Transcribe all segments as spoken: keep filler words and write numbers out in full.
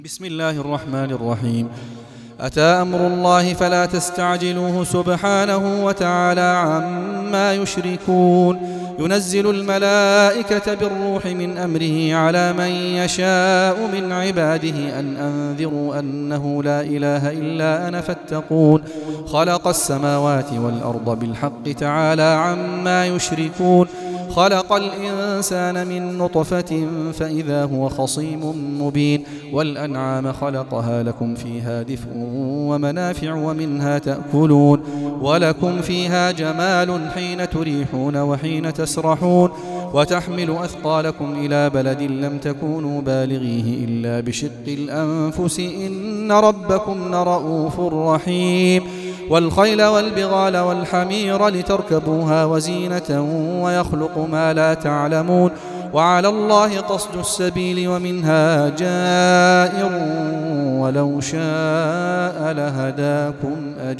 بسم الله الرحمن الرحيم. أتى أمر الله فلا تستعجلوه سبحانه وتعالى عما يشركون. ينزل الملائكة بالروح من أمره على من يشاء من عباده أن أنذروا أنه لا إله إلا أنا فاتقون. خلق السماوات والأرض بالحق تعالى عما يشركون. خلق الإنسان من نطفة فإذا هو خصيم مبين. والأنعام خلقها لكم فيها دفء ومنافع ومنها تأكلون ولكم فيها جمال حين تريحون وحين تسرحون وتحمل أثقالكم إلى بلد لم تكونوا بالغيه إلا بشق الأنفس إن ربكم لرؤوف رحيم. والخيل والبغال والحمير لتركبوها وزينة ويخلق ما لا تعلمون وعلى الله قصد السبيل ومنها جائر ولو شاء لهداكم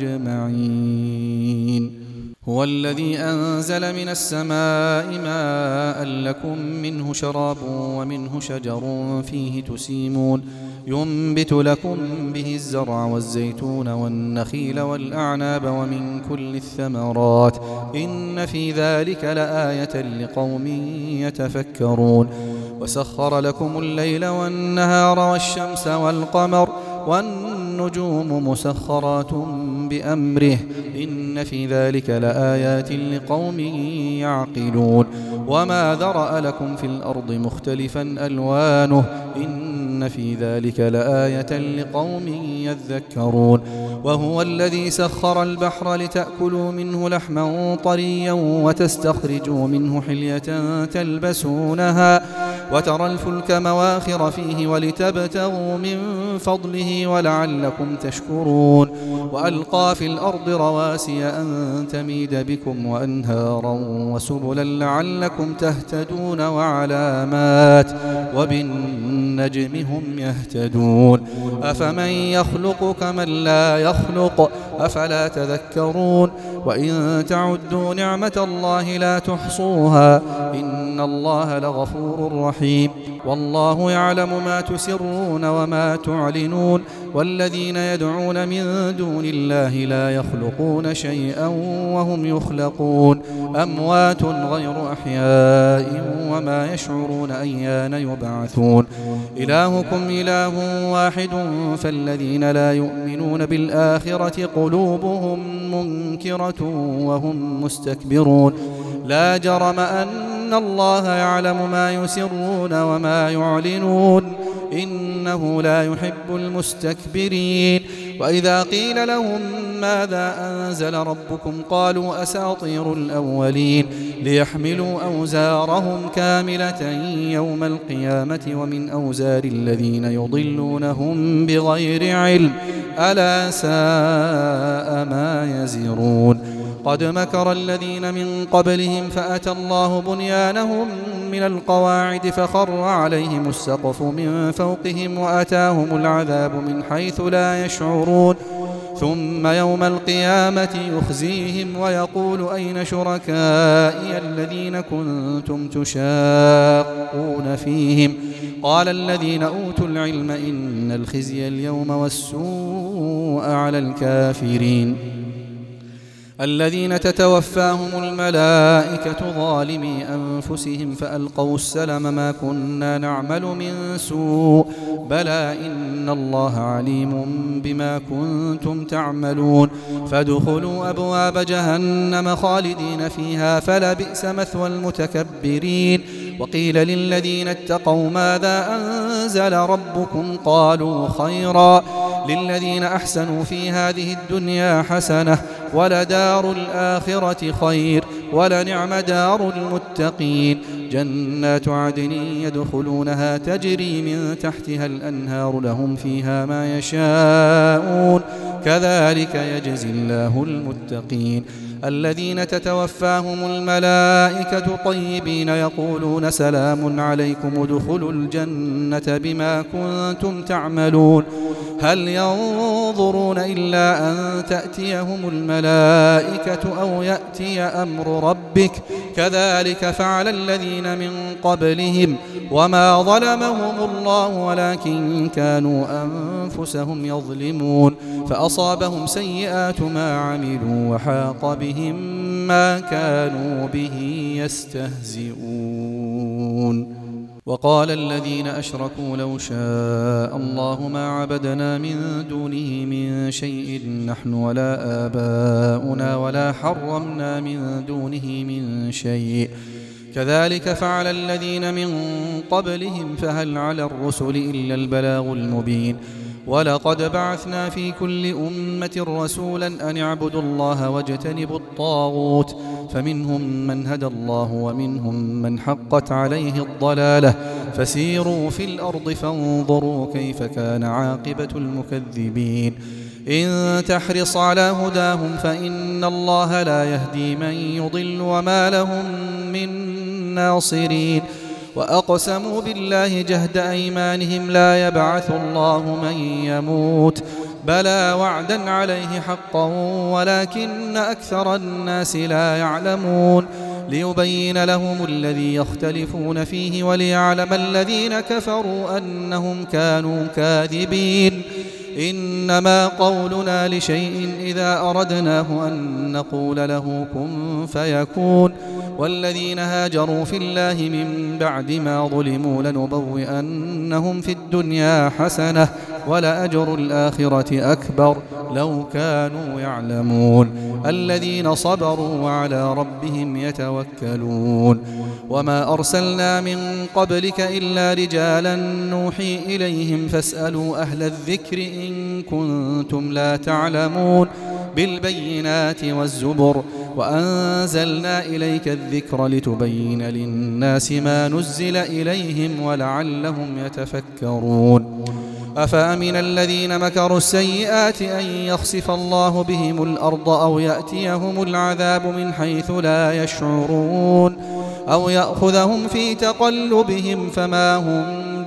أجمعين. هو الذي أنزل من السماء ماء لكم منه شراب ومنه شجر فيه تسيمون. ينبت لكم به الزرع والزيتون والنخيل والأعناب ومن كل الثمرات إن في ذلك لآية لقوم يتفكرون. وسخر لكم الليل والنهار والشمس والقمر والنجوم مسخرات بأمره إن في ذلك لآيات لقوم يعقلون. وما ذرأ لكم في الأرض مختلفا ألوانه إن في ذلك لآية لقوم يذكرون. وهو الذي سخر البحر لتأكلوا منه لحما طريا وتستخرجوا منه حلية تلبسونها وترى الفلك مواخر فيه ولتبتغوا من فضله ولعلكم تشكرون. وألقى في الأرض رواسي أن تميد بكم وأنهارا وسبلا لعلكم تهتدون وعلامات وبالنجم هم يهتدون. أفمن يخلق كمن لا يخلق أفلا تذكرون. وإن تعدوا نعمة الله لا تحصوها إن الله لغفور رحيم. والله يعلم ما تسرون وما تعلنون. والذين يدعون من دون الله لا يخلقون شيئا وهم يخلقون أموات غير أحياء وما يشعرون أيان يبعثون. إلهكم إله واحد فالذين لا يؤمنون بالآخرة قلوبهم منكرة وهم مستكبرون. لا جرم أن الله يعلم ما يسرون وما يعلنون إنه لا يحب المستكبرين. وإذا قيل لهم ماذا أنزل ربكم قالوا أساطير الأولين ليحملوا أوزارهم كاملة يوم القيامة ومن أوزار الذين يضلونهم بغير علم ألا ساء ما يزرون. قد مكر الذين من قبلهم فأتى الله بنيانهم من القواعد فخر عليهم السقف من فوقهم وأتاهم العذاب من حيث لا يشعرون. ثم يوم القيامة يخزيهم ويقول أين شركائي الذين كنتم تشاقون فيهم قال الذين أوتوا العلم إن الخزي اليوم والسوء على الكافرين الذين تتوفاهم الملائكة ظالمي أنفسهم فألقوا السلم ما كنا نعمل من سوء بلى إن الله عليم بما كنتم تعملون. فادخلوا أبواب جهنم خالدين فيها فلبئس مثوى المتكبرين. وقيل للذين اتقوا ماذا أنزل ربكم قالوا خيرا للذين أحسنوا في هذه الدنيا حسنة ولدار الآخرة خير ولنعم دار المتقين. جنات عدن يدخلونها تجري من تحتها الأنهار لهم فيها ما يشاءون كذلك يجزي الله المتقين. الذين تتوفاهم الملائكة طيبين يقولون سلام عليكم ادخلوا الجنة بما كنتم تعملون هل ينظرون إلا أن تأتيهم الملائكة أو يأتي أمر ربك كذلك فعل الذين من قبلهم وما ظلمهم الله ولكن كانوا أنفسهم يظلمون فأصابهم سيئات ما عملوا وحاق بهم ما كانوا به يستهزئون. وقال الذين أشركوا لو شاء الله ما عبدنا من دونه من شيء نحن ولا آباؤنا ولا حرمنا من دونه من شيء كذلك فعل الذين من قبلهم فهل على الرسل إلا البلاغ المبين. ولقد بعثنا في كل أمة رسولا أن اعبدوا الله واجتنبوا الطاغوت فمنهم من هدى الله ومنهم من حقت عليه الضلالة فسيروا في الأرض فانظروا كيف كان عاقبة المكذبين. إن تحرص على هداهم فإن الله لا يهدي من يضل وما لهم من ناصرين. وأقسموا بالله جهد أيمانهم لا يبعث الله من يموت بلى وعدا عليه حقا ولكن أكثر الناس لا يعلمون ليبين لهم الذي يختلفون فيه وليعلم الذين كفروا أنهم كانوا كاذبين. إنما قولنا لشيء إذا أردناه أن نقول له كن فيكون. والذين هاجروا في الله من بعد ما ظلموا لنبوئنهم في الدنيا حسنة ولأجر الآخرة أكبر لو كانوا يعلمون. الذين صبروا وعلى ربهم يتوكلون. وما أرسلنا من قبلك إلا رجالا نوحي إليهم فاسألوا أهل الذكر إن كنتم لا تعلمون بالبينات والزبر وأنزلنا إليك الذكر لتبين للناس ما نزل إليهم ولعلهم يتفكرون. أفأمن الذين مكروا السيئات أن يخسف الله بهم الأرض أو يأتيهم العذاب من حيث لا يشعرون أو يأخذهم في تقلبهم فما هم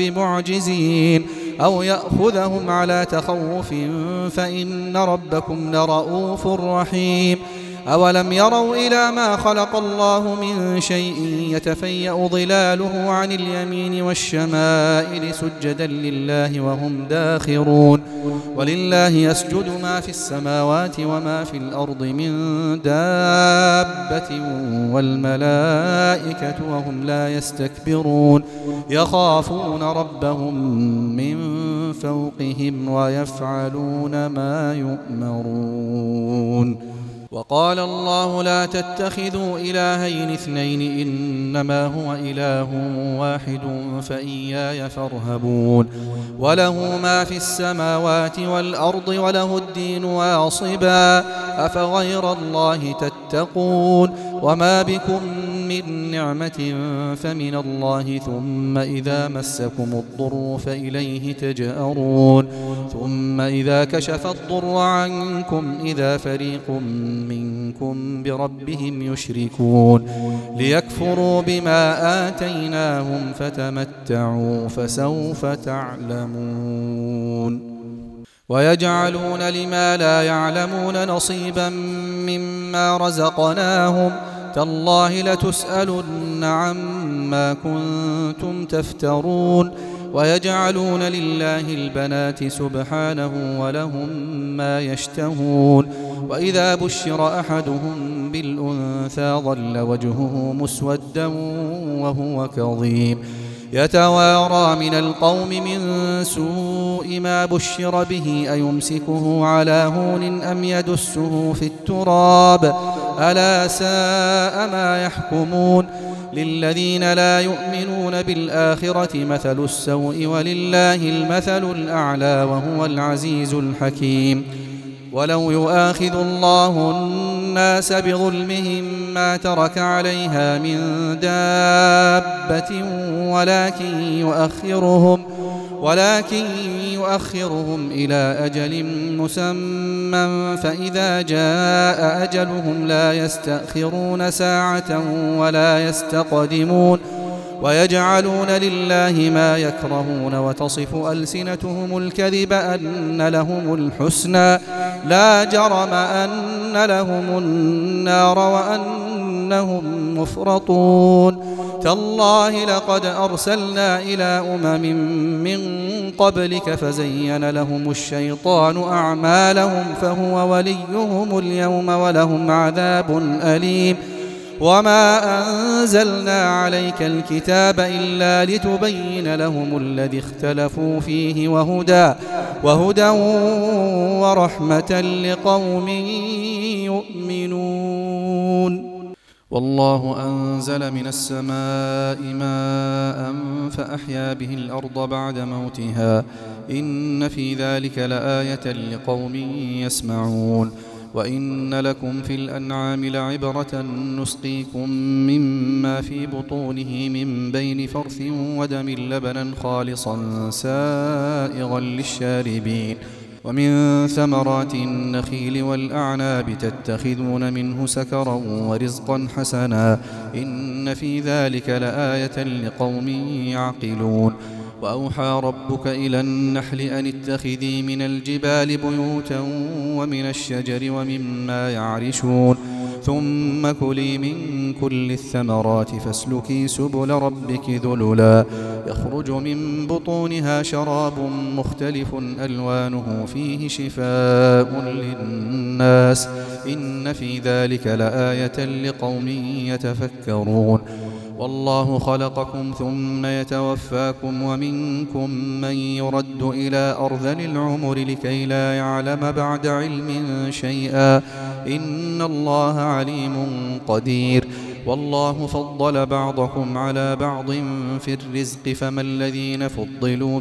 بمعجزين أو يأخذهم على تخوف فإن ربكم لرؤوف رحيم. أولم يروا إلى ما خلق الله من شيء يتفيأ ظلاله عن اليمين والشمائل سجدا لله وهم داخرون. ولله يسجد ما في السماوات وما في الأرض من دابة والملائكة وهم لا يستكبرون يخافون ربهم من فوقهم ويفعلون ما يؤمرون. وقال الله لا تتخذوا إلهين اثنين إنما هو إله واحد فإياي فارهبون. وله ما في السماوات والأرض وله الدين واصبا أفغير الله تتقون. وما بكم من نعمة فمن الله ثم إذا مسكم الضر فإليه تجأرون ثم إذا كشف الضر عنكم إذا فريق منكم بربهم يشركون ليكفروا بما آتيناهم فتمتعوا فسوف تعلمون. ويجعلون لما لا يعلمون نصيبا مما رزقناهم تالله لتسألن عما كنتم تفترون. ويجعلون لله البنات سبحانه ولهم ما يشتهون. وإذا بشر أحدهم بالأنثى ظل وجهه مسودا وهو كظيم يتوارى من القوم من سوء ما بشر به أيمسكه على هون أم يدسه في التراب ألا ساء ما يحكمون. للذين لا يؤمنون بالآخرة مثل السوء ولله المثل الأعلى وهو العزيز الحكيم. ولو يؤاخذ الله الناس بظلمهم ما ترك عليها من دابة ولكن يؤخرهم ولكن يؤخرهم إلى أجل مسمى فإذا جاء أجلهم لا يستأخرون ساعة ولا يستقدمون. ويجعلون لله ما يكرهون وتصف ألسنتهم الكذب أن لهم الحسنى لا جرم أن لهم النار وأنهم مفرطون تالله لقد أرسلنا إلى أمم من قبلك فزين لهم الشيطان أعمالهم فهو وليهم اليوم ولهم عذاب أليم وما أنزلنا عليك الكتاب إلا لتبين لهم الذي اختلفوا فيه وهدى وهدى ورحمة لقوم يؤمنون والله أنزل من السماء ماء فأحيا به الأرض بعد موتها إن في ذلك لآية لقوم يسمعون وإن لكم في الأنعام لعبرة نسقيكم مما في بطونه من بين فرث ودم لبنا خالصا سائغا للشاربين ومن ثمرات النخيل والأعناب تتخذون منه سكرا ورزقا حسنا إن في ذلك لآية لقوم يعقلون وأوحى ربك إلى النحل أن اتخذي من الجبال بيوتا ومن الشجر ومما يعرشون ثم كلي من كل الثمرات فاسلكي سبل ربك ذللا يخرج من بطونها شراب مختلف ألوانه فيه شفاء للناس إن في ذلك لآية لقوم يتفكرون والله خلقكم ثم يتوفاكم ومنكم من يرد إلى أرذل العمر لكي لا يعلم بعد علم شيئا إن الله عليم قدير والله فضل بعضكم على بعض في الرزق فما الذين فضلوا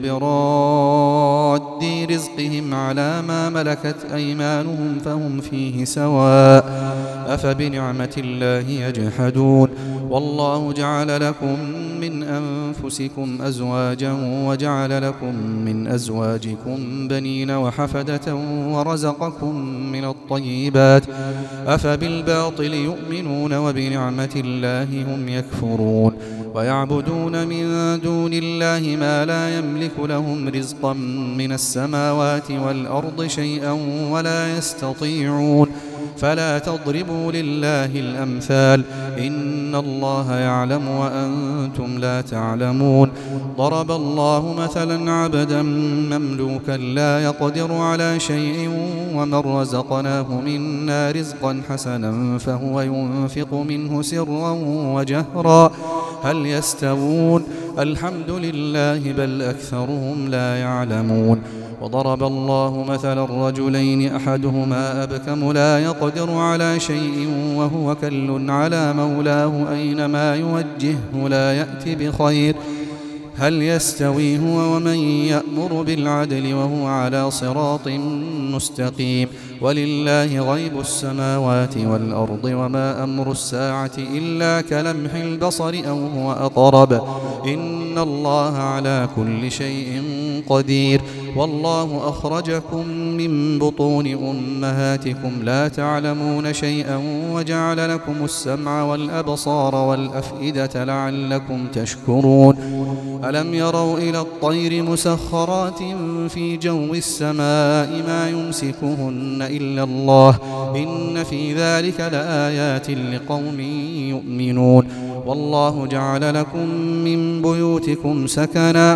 براد رزقهم على ما ملكت أيمانهم فهم فيه سواء أفبنعمة الله يجحدون والله جعل لكم من أنفسكم أزواجا وجعل لكم من أزواجكم بنين وحفدة ورزقكم من الطيبات أفبالباطل يؤمنون وبنعمة الله هم يكفرون ويعبدون من دون الله ما لا يملك لهم رزقا من السماوات والأرض شيئا ولا يستطيعون فلا تضربوا لله الأمثال إن الله يعلم وأنتم لا تعلمون ضرب الله مثلا عبدا مملوكا لا يقدر على شيء ومن رزقناه منا رزقا حسنا فهو ينفق منه سرا وجهرا هل يستوون الحمد لله بل أكثرهم لا يعلمون وضرب الله مثلا رجلين أحدهما أبكم لا يقدر على شيء وهو كل على مولاه أينما يوجهه لا يأتي بخير هل يستوي هو ومن يأمر بالعدل وهو على صراط مستقيم ولله غيب السماوات والأرض وما أمر الساعة إلا كلمح البصر أو هو أقرب إن الله على كل شيء قدير والله أخرجكم من بطون أمهاتكم لا تعلمون شيئا وجعل لكم السمع والأبصار والأفئدة لعلكم تشكرون ألم يروا إلى الطير مسخرات في جو السماء ما يمسكهن إلا الله إن في ذلك لآيات لقوم يؤمنون والله جعل لكم من بيوتكم سكنا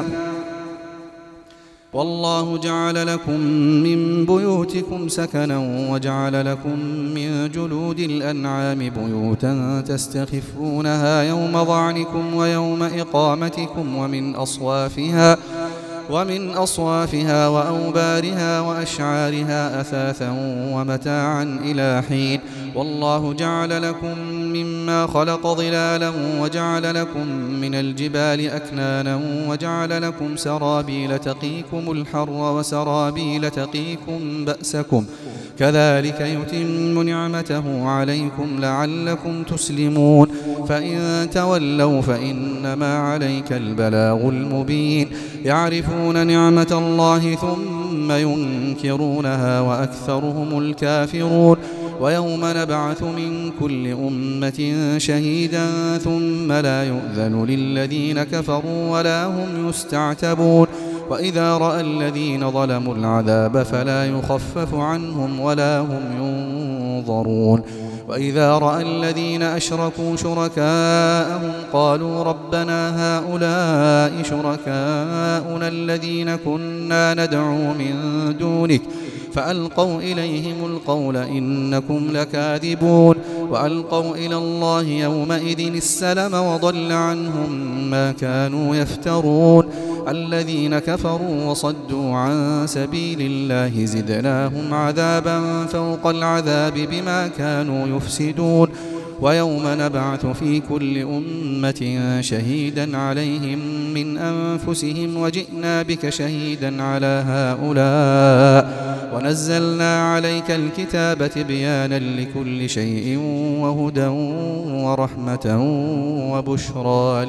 والله جعل لكم من بيوتكم سكنا وجعل لكم من جلود الأنعام بيوتا تستخفونها يوم ظعنكم ويوم إقامتكم ومن أصوافها ومن أصوافها وأوبارها وأشعارها أثاثا ومتاعا إلى حين والله جعل لكم مما خلق ظلالا وجعل لكم من الجبال أكنانا وجعل لكم سرابيل تقيكم الحر وسرابيل تقيكم بأسكم كذلك يتم نعمته عليكم لعلكم تسلمون فإن تولوا فإنما عليك البلاغ المبين يعرفون نعمة الله ثم ينكرونها وأكثرهم الكافرون ويوم نبعث من كل أمة شهيدا ثم لا يؤذن للذين كفروا ولا هم يستعتبون وإذا رأى الذين ظلموا العذاب فلا يخفف عنهم ولا هم ينظرون وإذا رأى الذين أشركوا شركاءهم قالوا ربنا هؤلاء شركاؤنا الذين كنا ندعو من دونك فألقوا إليهم القول إنكم لكاذبون وألقوا إلى الله يومئذ السلم وضل عنهم ما كانوا يفترون الذين كفروا وصدوا عن سبيل الله زدناهم عذابا فوق العذاب بما كانوا يفسدون ويوم نبعث في كل أمة شهيدا عليهم من أنفسهم وجئنا بك شهيدا على هؤلاء ونزلنا عليك الكتاب بيانا لكل شيء وهدى ورحمة وبشرى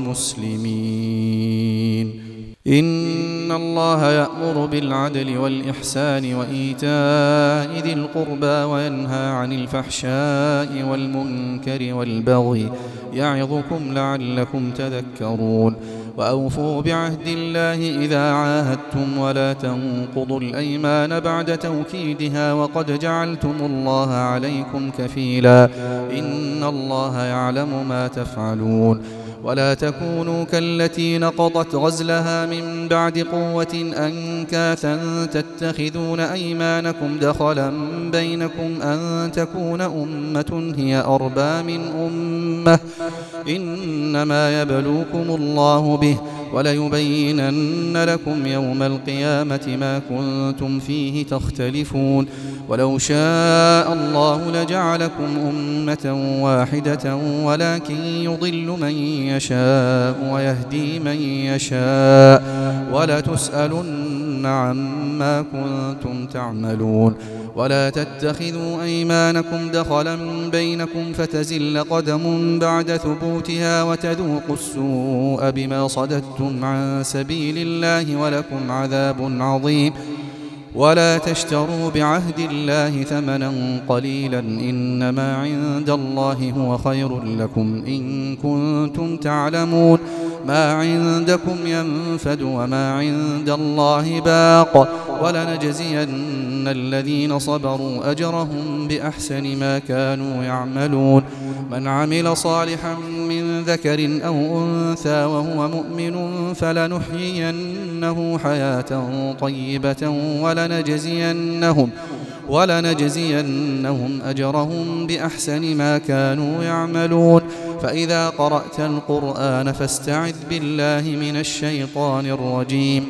للمسلمين إن الله يأمر بالعدل والإحسان وإيتاء ذي القربى وينهى عن الفحشاء والمنكر والبغي يعظكم لعلكم تذكرون وأوفوا بعهد الله إذا عاهدتم ولا تنقضوا الأيمان بعد توكيدها وقد جعلتم الله عليكم كفيلا إن الله يعلم ما تفعلون ولا تكونوا كالتي نقضت غزلها من بعد قوة أنكاثا تتخذون أيمانكم دخلا بينكم أن تكون أمة هي أربى من أمة إنما يبلوكم الله به وليبينن لكم يوم القيامة ما كنتم فيه تختلفون ولو شاء الله لجعلكم أمة واحدة ولكن يضل من يشاء ويهدي من يشاء ولتسألن عما كنتم تعملون ولا تتخذوا أيمانكم دخلا بينكم فتزل قدم بعد ثبوتها وتذوقوا السوء بما صددتم عن سبيل الله ولكم عذاب عظيم ولا تشتروا بعهد الله ثمنا قليلا إنما عند الله هو خير لكم إن كنتم تعلمون ما عندكم ينفد وما عند الله باق ولنجزين الذين صبروا أجرهم بأحسن ما كانوا يعملون من عمل صالحا من ذكر أو أنثى وهو مؤمن فلنحيينه حياة طيبة ولنجزينهم ولنجزينهم أجرهم بأحسن ما كانوا يعملون فإذا قرأت القرآن فاستعذ بالله من الشيطان الرجيم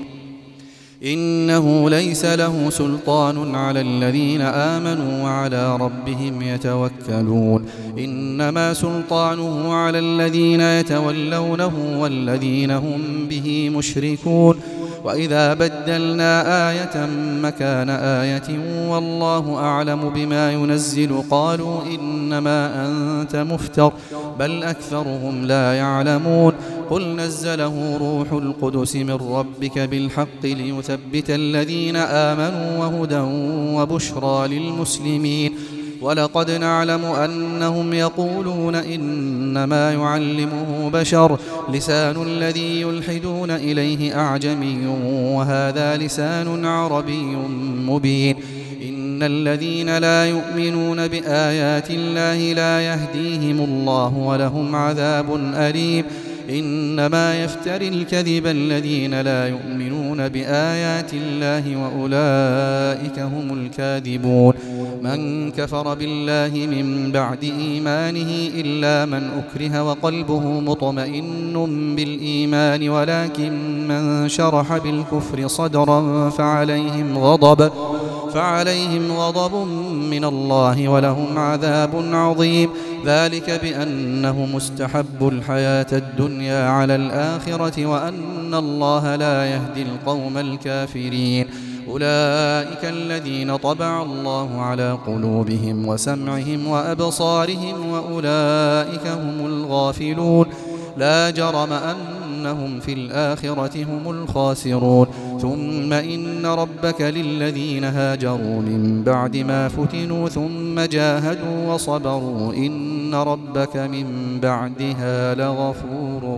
إنه ليس له سلطان على الذين آمنوا وعلى ربهم يتوكلون إنما سلطانه على الذين يتولونه والذين هم به مشركون وإذا بدلنا آية مكان آية والله أعلم بما ينزل قالوا إنما أنت مفتر بل أكثرهم لا يعلمون قل نزله روح القدس من ربك بالحق ليثبت الذين آمنوا وهدى وبشرى للمسلمين ولقد نعلم أنهم يقولون إنما يعلمه بشر لسان الذي يلحدون إليه أعجمي وهذا لسان عربي مبين إن الذين لا يؤمنون بآيات الله لا يهديهم الله ولهم عذاب أليم إنما يفتري الكذب الذين لا يؤمنون بآيات الله وأولئك هم الكاذبون من كفر بالله من بعد إيمانه إلا من أكره وقلبه مطمئن بالإيمان ولكن من شرح بالكفر صدرا فعليهم غضب فعليهم غضب من الله ولهم عذاب عظيم ذلك بأنه مستحب الحياة الدنيا على الآخرة وأن الله لا يهدي القوم الكافرين أولئك الذين طبع الله على قلوبهم وسمعهم وأبصارهم وأولئك هم الغافلون لا جرم أن أنهم في الآخرة هم الخاسرون ثم إن ربك للذين هاجروا من بعد ما فتنوا ثم جاهدوا وصبروا إن ربك من بعدها لغفور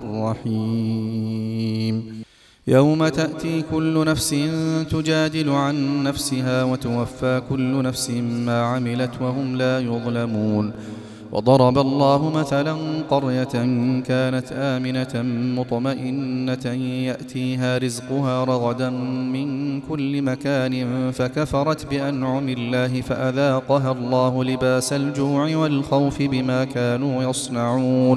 رحيم يوم تأتي كل نفس تجادل عن نفسها وتوفى كل نفس ما عملت وهم لا يظلمون وضرب الله مثلا قرية كانت آمنة مطمئنة يأتيها رزقها رغدا من كل مكان فكفرت بأنعم الله فأذاقها الله لباس الجوع والخوف بما كانوا يصنعون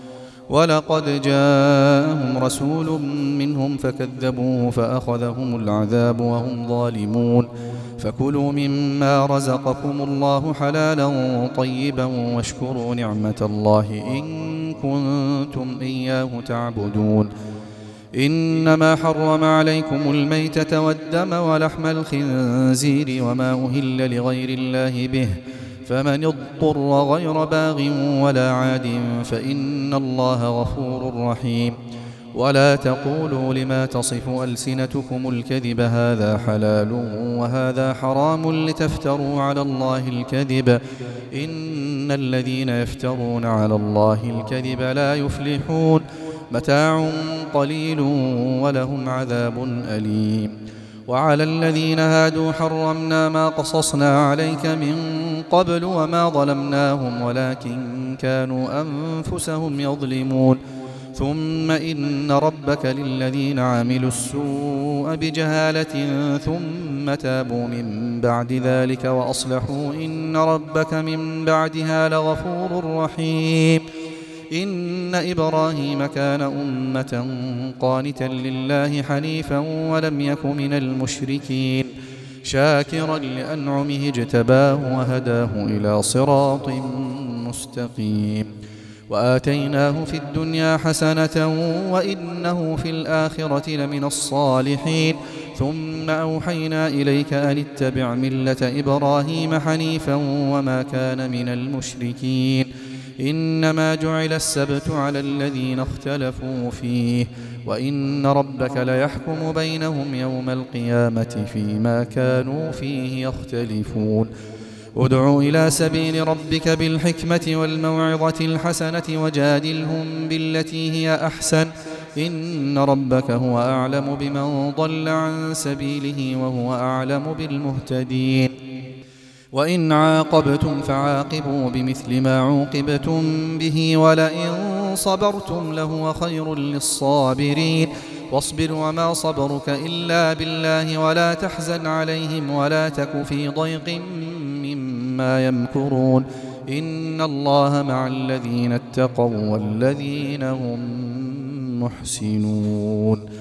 ولقد جاءهم رسول منهم فكذبوه فأخذهم العذاب وهم ظالمون فكلوا مما رزقكم الله حلالا طيبا واشكروا نعمة الله إن كنتم إياه تعبدون إنما حرم عليكم الميتة والدم ولحم الخنزير وما أهل لغير الله به فمن اضطر غير باغ ولا عاد فإن الله غفور رحيم ولا تقولوا لما تصف ألسنتكم الكذب هذا حلال وهذا حرام لتفتروا على الله الكذب إن الذين يفترون على الله الكذب لا يفلحون متاع قليل ولهم عذاب أليم وعلى الذين هادوا حرمنا ما قصصنا عليك من قبل وما ظلمناهم ولكن كانوا أنفسهم يظلمون ثم إن ربك للذين عملوا السوء بجهالة ثم تابوا من بعد ذلك وأصلحوا إن ربك من بعدها لغفور رحيم إن إبراهيم كان أمة قانتا لله حنيفا ولم يك من المشركين شاكرا لأنعمه اجتباه وهداه إلى صراط مستقيم وآتيناه في الدنيا حسنة وإنه في الآخرة لمن الصالحين ثم أوحينا إليك أن اتبع ملة إبراهيم حنيفا وما كان من المشركين إنما جعل السبت على الذين اختلفوا فيه وإن ربك ليحكم بينهم يوم القيامة فيما كانوا فيه يختلفون ادع إلى سبيل ربك بالحكمة والموعظة الحسنة وجادلهم بالتي هي أحسن إن ربك هو أعلم بمن ضل عن سبيله وهو أعلم بالمهتدين وإن عاقبتم فعاقبوا بمثل ما عوقبتم به ولئن صبرتم لهو خير للصابرين واصبر وما صبرك إلا بالله ولا تحزن عليهم ولا تك في ضيق مما يمكرون إن الله مع الذين اتقوا والذين هم محسنون